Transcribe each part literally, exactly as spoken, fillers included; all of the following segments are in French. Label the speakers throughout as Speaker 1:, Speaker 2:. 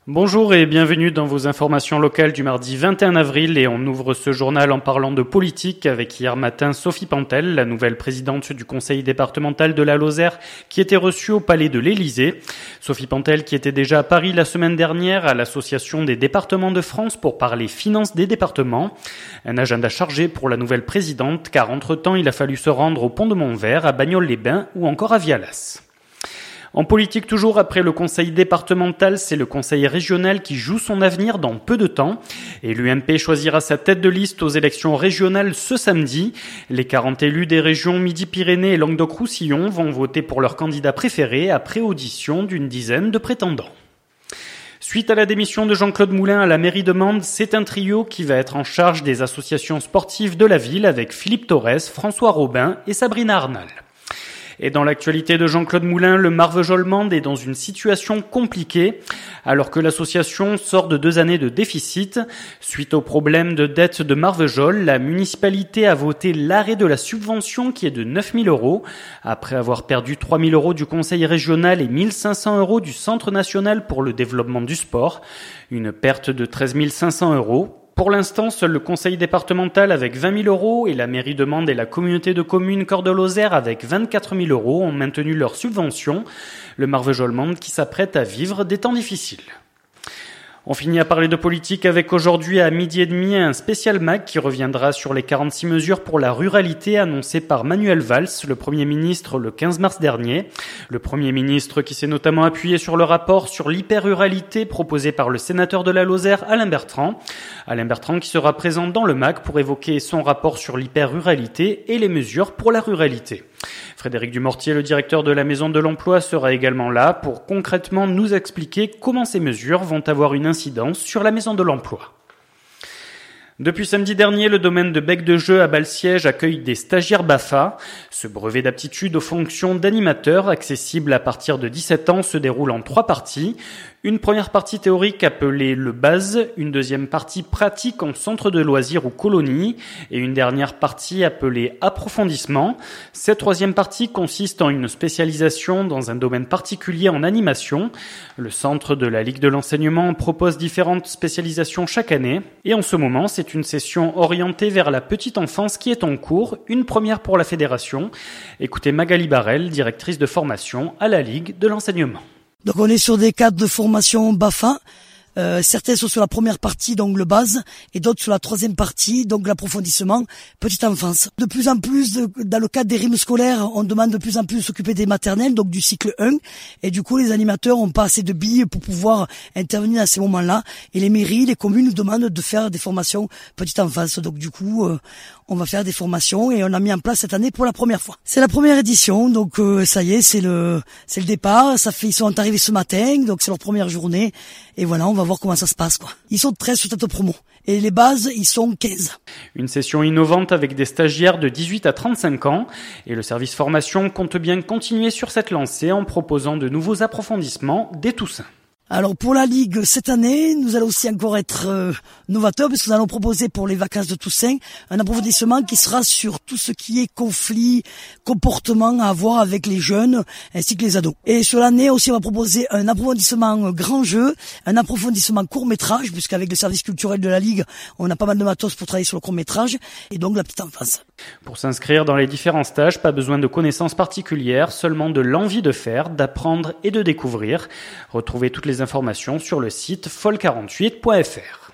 Speaker 1: Bonjour et bienvenue dans vos informations locales du mardi vingt et un avril et on ouvre ce journal en parlant de politique avec hier matin Sophie Pantel, la nouvelle présidente du conseil départemental de la Lozère qui était reçue au palais de l'Élysée. Sophie Pantel qui était déjà à Paris la semaine dernière à l'association des départements de France pour parler finances des départements. Un agenda chargé pour la nouvelle présidente car entre-temps il a fallu se rendre au pont de Montvert, à Bagnols-les-Bains ou encore à Vialas. En politique toujours, après le conseil départemental, c'est le conseil régional qui joue son avenir dans peu de temps. Et l'U M P choisira sa tête de liste aux élections régionales ce samedi. Les quarante élus des régions Midi-Pyrénées et Languedoc-Roussillon vont voter pour leur candidat préféré après audition d'une dizaine de prétendants. Suite à la démission de Jean-Claude Moulin à la mairie de Mende, c'est un trio qui va être en charge des associations sportives de la ville avec Philippe Torres, François Robin et Sabrina Arnal. Et dans l'actualité de Jean-Claude Moulin, le Marvejols Mende est dans une situation compliquée, alors que l'association sort de deux années de déficit. Suite aux problèmes de dette de Marvejols, la municipalité a voté l'arrêt de la subvention qui est de neuf mille euros, après avoir perdu trois mille euros du conseil régional et mille cinq cents euros du Centre national pour le développement du sport. Une perte de treize mille cinq cents euros. Pour l'instant, seul le conseil départemental avec vingt mille euros et la mairie de Mende et la communauté de communes Cœur de Lozère avec vingt-quatre mille euros ont maintenu leur subvention. Le Marvejols Mende qui s'apprête à vivre des temps difficiles. On finit à parler de politique avec aujourd'hui à midi et demi un spécial mag qui reviendra sur les quarante-six mesures pour la ruralité annoncées par Manuel Valls, le Premier ministre, le quinze mars dernier. Le Premier ministre qui s'est notamment appuyé sur le rapport sur l'hyper-ruralité proposé par le sénateur de la Lozère, Alain Bertrand. Alain Bertrand qui sera présent dans le mag pour évoquer son rapport sur l'hyper-ruralité et les mesures pour la ruralité. Frédéric Dumortier, le directeur de la Maison de l'Emploi, sera également là pour concrètement nous expliquer comment ces mesures vont avoir une incidence sur la Maison de l'Emploi. Depuis samedi dernier, le domaine de Bec de Jeu à Balsiège accueille des stagiaires BAFA. Ce brevet d'aptitude aux fonctions d'animateur, accessible à partir de dix-sept ans, se déroule en trois parties. Une première partie théorique appelée le base, une deuxième partie pratique en centre de loisirs ou colonie, et une dernière partie appelée approfondissement. Cette troisième partie consiste en une spécialisation dans un domaine particulier en animation. Le centre de la Ligue de l'enseignement propose différentes spécialisations chaque année, et en ce moment, c'est une session orientée vers la petite enfance qui est en cours, une première pour la fédération. Écoutez Magali Barel, directrice de formation à la Ligue de l'enseignement.
Speaker 2: Donc on est sur des cadres de formation BAFA. Euh, certains sont sur la première partie, donc le base, et d'autres sur la troisième partie, donc l'approfondissement, petite enfance. De plus en plus, de, dans le cadre des rythmes scolaires, on demande de plus en plus de s'occuper des maternelles, donc du cycle un, et du coup les animateurs ont pas assez de billes pour pouvoir intervenir à ces moments-là, et les mairies, les communes nous demandent de faire des formations petite enfance. Donc du coup, euh, on va faire des formations et on a mis en place cette année pour la première fois. C'est la première édition, donc euh, ça y est, c'est le c'est le départ. Ça fait, ils sont arrivés ce matin, donc c'est leur première journée, et voilà, on va voir comment ça se passe, quoi. Ils sont treize sur cette promo. Et les bases, ils sont quinze.
Speaker 1: Une session innovante avec des stagiaires de dix-huit à trente-cinq ans. Et le service formation compte bien continuer sur cette lancée en proposant de nouveaux approfondissements dès Toussaint.
Speaker 2: Alors pour la Ligue, cette année, nous allons aussi encore être euh, novateurs parce que nous allons proposer pour les vacances de Toussaint un approfondissement qui sera sur tout ce qui est conflit, comportement à avoir avec les jeunes ainsi que les ados. Et sur l'année aussi, on va proposer un approfondissement grand jeu, un approfondissement court métrage, puisqu'avec le service culturel de la Ligue, on a pas mal de matos pour travailler sur le court métrage, et donc la petite enfance.
Speaker 1: Pour s'inscrire dans les différents stages, pas besoin de connaissances particulières, seulement de l'envie de faire, d'apprendre et de découvrir. Retrouvez toutes les informations sur le site fol quarante-huit point f r.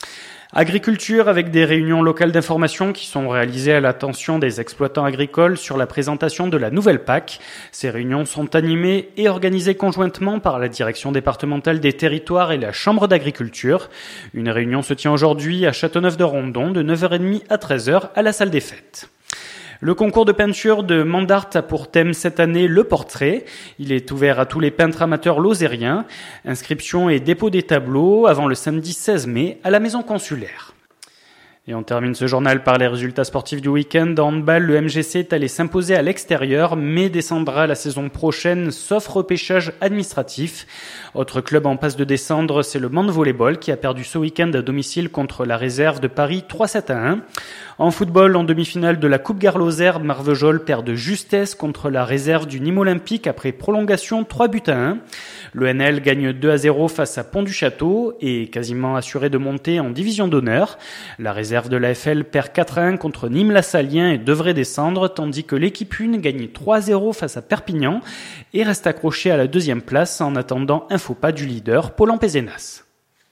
Speaker 1: Agriculture avec des réunions locales d'information qui sont réalisées à l'attention des exploitants agricoles sur la présentation de la nouvelle P A C. Ces réunions sont animées et organisées conjointement par la direction départementale des territoires et la chambre d'agriculture. Une réunion se tient aujourd'hui à Châteauneuf-de-Rondon de neuf heures trente à treize heures à la salle des fêtes. Le concours de peinture de Mandart a pour thème cette année le portrait. Il est ouvert à tous les peintres amateurs lozériens. Inscription et dépôt des tableaux avant le samedi seize mai à la maison consulaire. Et on termine ce journal par les résultats sportifs du week-end. En handball, le M G C est allé s'imposer à l'extérieur, mais descendra la saison prochaine, sauf repêchage administratif. Autre club en passe de descendre, c'est le Mende Volleyball qui a perdu ce week-end à domicile contre la réserve de Paris trois sept à un. En football, en demi-finale de la Coupe Garloser, Marvejols perd de justesse contre la réserve du Nîmes Olympique après prolongation trois buts à un. Le N L gagne deux à zéro face à Pont-du-Château et est quasiment assuré de monter en division d'honneur. La réserve de l'A F L perd quatre à un contre Nîmes-Lassalien et devrait descendre, tandis que l'équipe un gagne trois à zéro face à Perpignan et reste accrochée à la deuxième place en attendant un faux pas du leader Paul Pézenas.